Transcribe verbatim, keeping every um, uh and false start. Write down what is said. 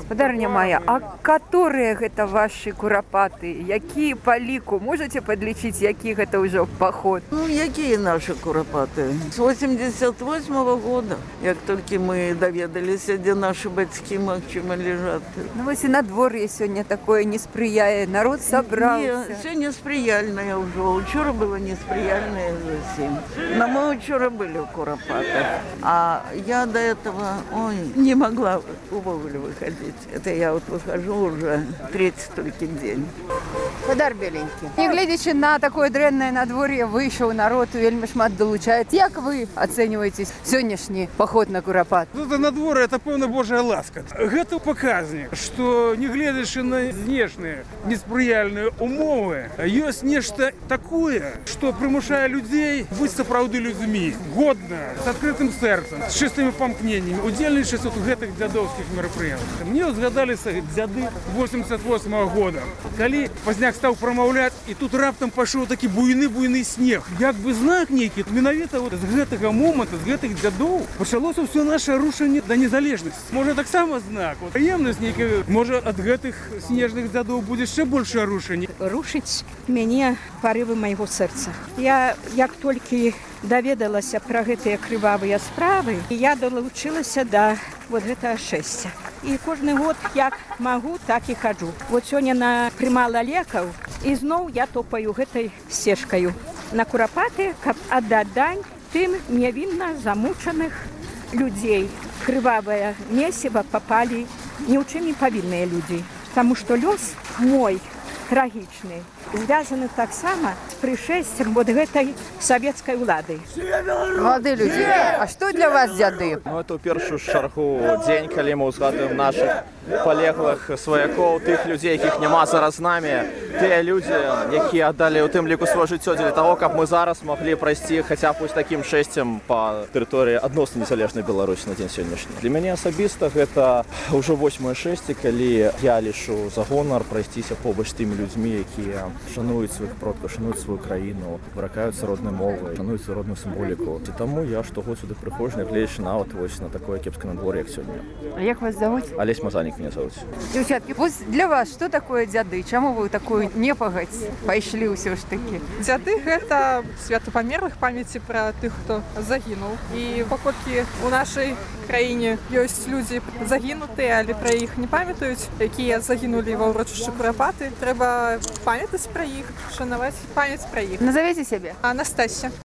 Спадарня моя, а которые гэта ваши курапаты? Якія по лику? Можете подлічыць, які гэта ўжо поход? Ну, якія наши курапаты? С восемьдесят восьмого года, як толькі мы даведаліся, дзе наши бацькі, магчыма, лежат. Ну, вось і надвор'е сёння такое не спрыяе, народ собрался. Не, сёння спрыяльнае ўжо. Учора было неспрыяльнае зусім. Но мы учора были в курапатах, а я до этого, ой, не могла увогуле выходить. Это я вот выхожу уже третий только день. Спадар беленькі. Не глядячи на такое дрэннае надвор'е, выйшаў народ, вельмі шмат долучает. Як вы оцениваете сённяшні поход на курапат? Это надвор'е, это пэўна Божая ласка. Гэта паказнік, што не гледзячы на знешнія неспрыяльныя умовы, ёсць нешта такое, што прымушае людзей быць сапраўды людзьмі, годна, з адкрытым сэрцам, з чыстымі памкненнямі, удзельнічаць у гэтых дзядоўскіх мерапрыемствах. Мне згадаліся дзяды восемьдесят восьмого года, калі пазняк стаў прамаўляць, і тут раптам пайшоў такі буйны-буйны снег. Як бы знак нейкі, менавіта вот з гэтага моманту, з гэтых дзядоў пачалося ўсё наше рушанне да незалежнасці. Можа, таксама знак. Вот, прыемнасць нейкая, можа, ад гэтых снежных дзядоў будзе яшчэ большее рушанне. Рушыць мяне парывы майго сэрца. Я, як толькі даведалася пра гэтыя крывавыя справы, я далучылася да вот гэтага шэсця. І кожны год як магу, так і хаджу. Вот сёння на прымала лекаў, і зноў я топаю гэтай сцежкаю на курапаты, каб аддаць дань тым нявінна замучаных людзей. Крывавае месіва папалі ні ў чым не павінныя людзі. Таму што лёс мой трагічны звязаны таксама з прышэсцем вот гэтай савецкай улады. Молодые люди, а что для вас дзяды? Ну, это ў першую чаргу дзень, калі мы ўзгадуем нашых палеглых сваякоў, тых людзей, якіх няма зараз з намі, тыя людзі, якія аддалі ў тым ліку сваё жыццё дзеля таго, каб мы зараз маглі прайсці хаця б вось такім шэсцем па тэрыторыі адносна незалежнай Беларусі на дзень сённяшні. Для мяне асабіста гэта ўжо восьмае шэсце, калі я лішу за гонар прайсціся побач з тымі людзьмі, якія шануюць сваіх продкаў, шануюць сваю краіну, выракаюцца роднай мовай, шануюць сваю родную сімволіку. І таму я штогод сюды прыходжу, нягледзячы нават вось на такое кепскае надвор'е, як сёння. А як вас зовут? Алесь Мазанік меня зовут. Девчатки, вот для вас что такое дзяды? Чаму вы такую непагадь пайшлі ўсё ж такі? Дзяды гэта свята памерлых, памяці пра тых, хто загінуў. І паколькі у нашай краіне ёсць людзі загінутыя, але пра іх не памятаюць, якія загінулі ва ўрочышчы курапаты, трэба памятаць пра іх, шанаваць памяць пра іх. Назовите себе. Анастасія.